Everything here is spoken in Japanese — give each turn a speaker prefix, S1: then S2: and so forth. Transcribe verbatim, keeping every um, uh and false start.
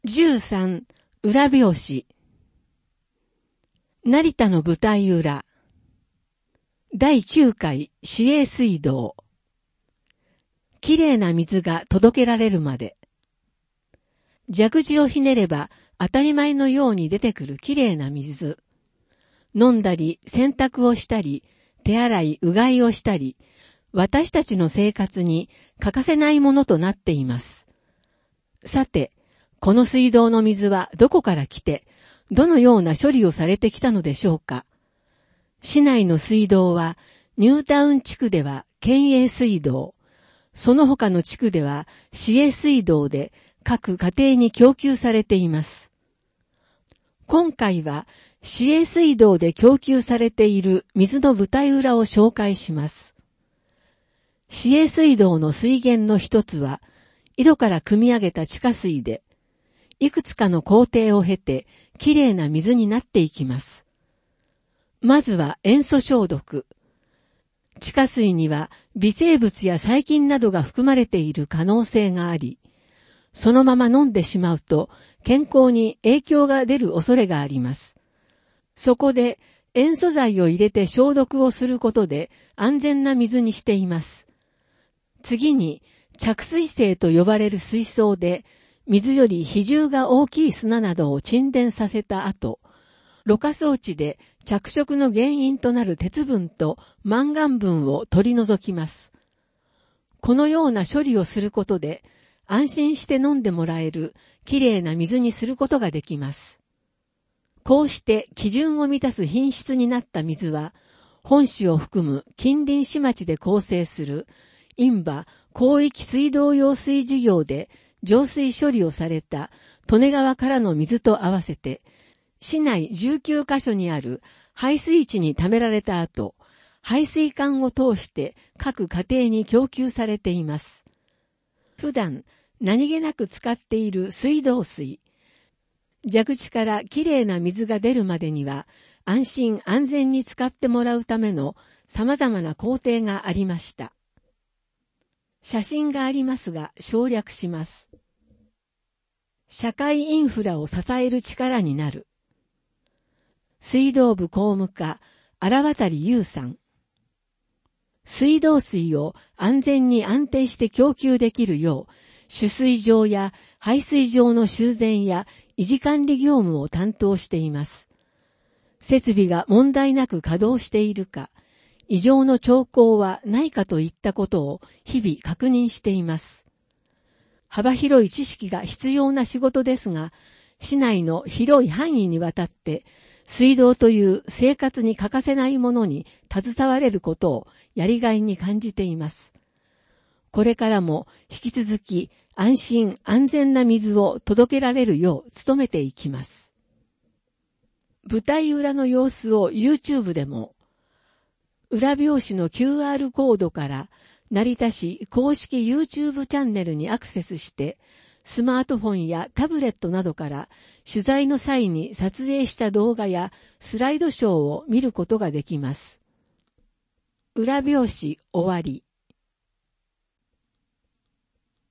S1: じゅうさん、裏表紙。成田の舞台裏。だいきゅうかい市営水道。きれいな水が届けられるまで。蛇口をひねれば当たり前のように出てくるきれいな水。飲んだり、洗濯をしたり、手洗い、うがいをしたり、私たちの生活に欠かせないものとなっています。さて、この水道の水はどこから来て、どのような処理をされてきたのでしょうか。市内の水道は、ニュータウン地区では県営水道、その他の地区では市営水道で各家庭に供給されています。今回は市営水道で供給されている水の舞台裏を紹介します。市営水道の水源の一つは、井戸から汲み上げた地下水で、いくつかの工程を経て、きれいな水になっていきます。まずは塩素消毒。地下水には微生物や細菌などが含まれている可能性があり、そのまま飲んでしまうと健康に影響が出る恐れがあります。そこで塩素剤を入れて消毒をすることで安全な水にしています。次に着水性と呼ばれる水槽で水より比重が大きい砂などを沈殿させた後、ろ過装置で着色の原因となる鉄分とマンガン分を取り除きます。このような処理をすることで安心して飲んでもらえるきれいな水にすることができます。こうして基準を満たす品質になった水は、本市を含む近隣市町で構成する印旛広域水道用水事業で浄水処理をされた利根川からの水と合わせて、市内じゅうきゅうカ所にある排水池に溜められた後、排水管を通して各家庭に供給されています。普段何気なく使っている水道水。蛇口からきれいな水が出るまでには安心安全に使ってもらうための様々な工程がありました。写真がありますが省略します。社会インフラを支える力になる。水道部工務課、荒渡優さん。水道水を安全に安定して供給できるよう、取水場や排水場の修繕や維持管理業務を担当しています。設備が問題なく稼働しているか、異常の兆候はないかといったことを日々確認しています。幅広い知識が必要な仕事ですが、市内の広い範囲にわたって水道という生活に欠かせないものに携われることをやりがいに感じています。これからも引き続き安心安全な水を届けられるよう努めていきます。舞台裏の様子を YouTube でも、裏表紙の キューアール コードから成田市公式 YouTube チャンネルにアクセスして、スマートフォンやタブレットなどから取材の際に撮影した動画やスライドショーを見ることができます。裏表紙終わり。